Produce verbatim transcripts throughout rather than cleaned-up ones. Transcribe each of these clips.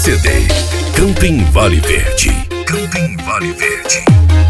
C D Camping Vale Verde. Camping Vale Verde.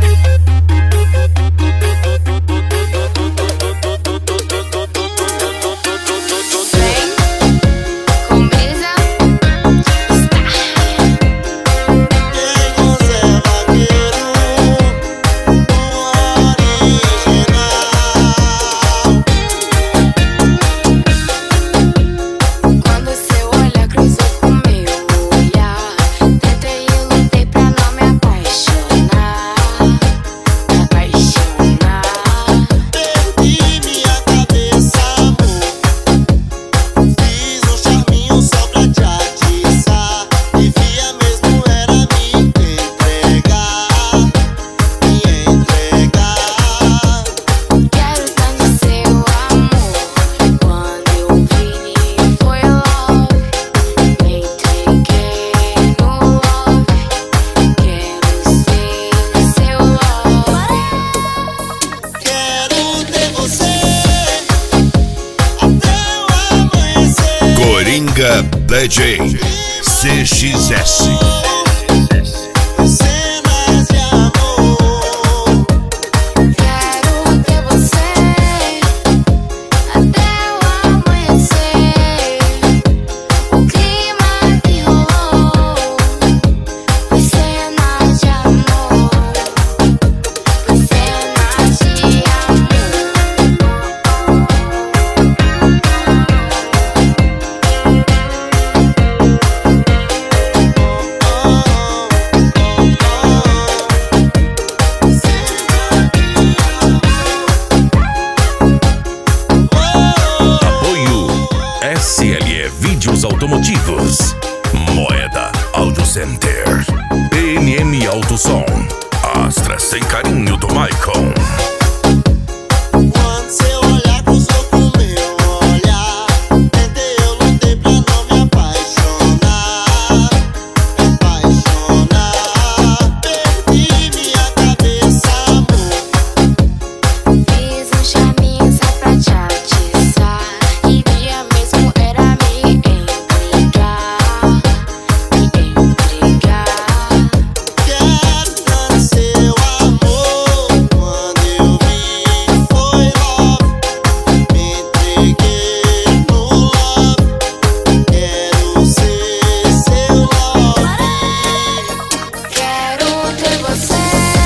Coringa D J C X S. S L E Vídeos Automotivos, Moeda Audio Center, P N M Auto Som, Astra Sem Carinho do Maicon. Quando seu olhar cruzou com meu olhar, tentei, eu lutei pra não me apaixonar, apaixonar. Perdi minha cabeça, amor. Fiz um charminho só pra te atiçar. Queria mesmo era me entregar, me entregar. Quero tanto seu amor. Quando eu vi foi love, me entreguei no love. Quero ser seu love. Quero ter você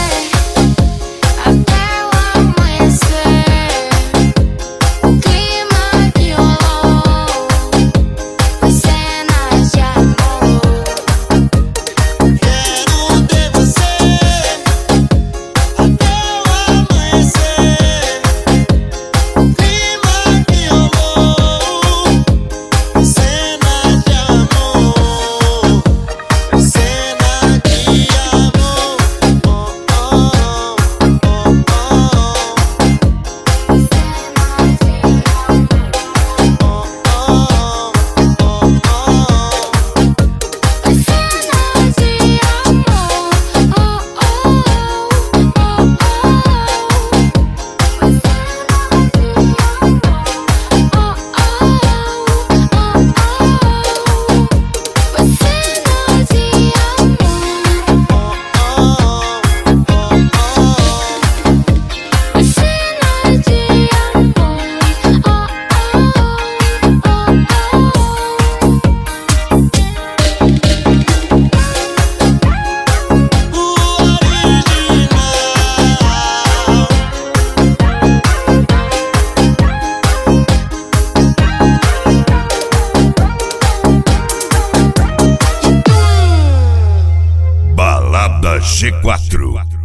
até o amanhecer. O clima que rolou foi cenas de amor. Quero ter você até o amanhecer. O clima que rolou, cena de amor, cena de amor. Oh, oh, Balada G quatro.